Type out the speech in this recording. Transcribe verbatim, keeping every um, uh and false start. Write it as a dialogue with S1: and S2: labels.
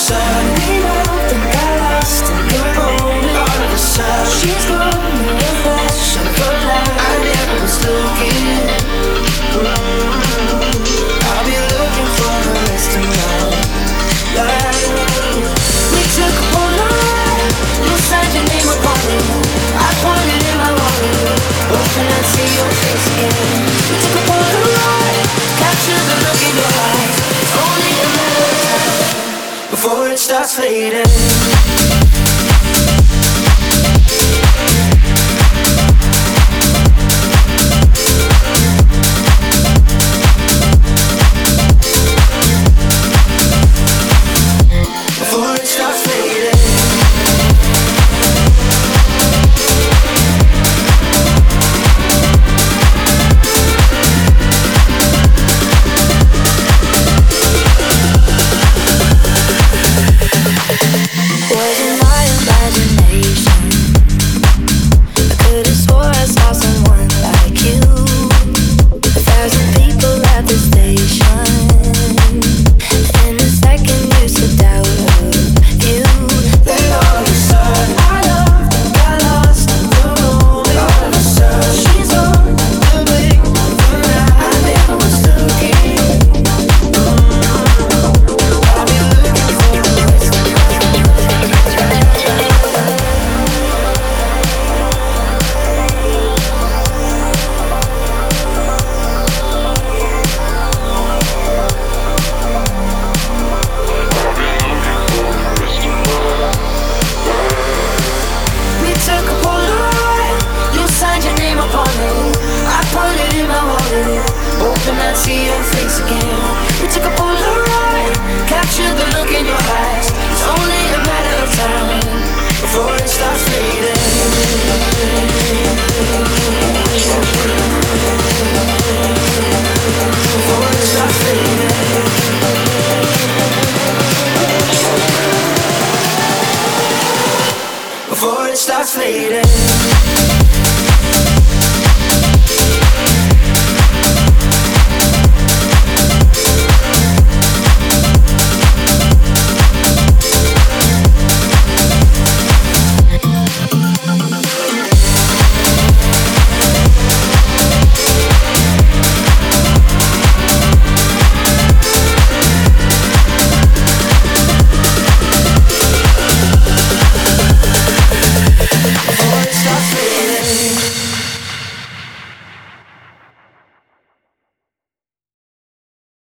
S1: sudden we moved and got lost in the moment. All of a sudden she's gone in a flash of a light. I never was looking. I'll be looking for the rest of my life. We took one night, you signed your name upon it. I pointed in my wallet, hoping I'd see your face again. We took a Polaroid, capture the look in your eyes. It's only a matter of time before it starts fading.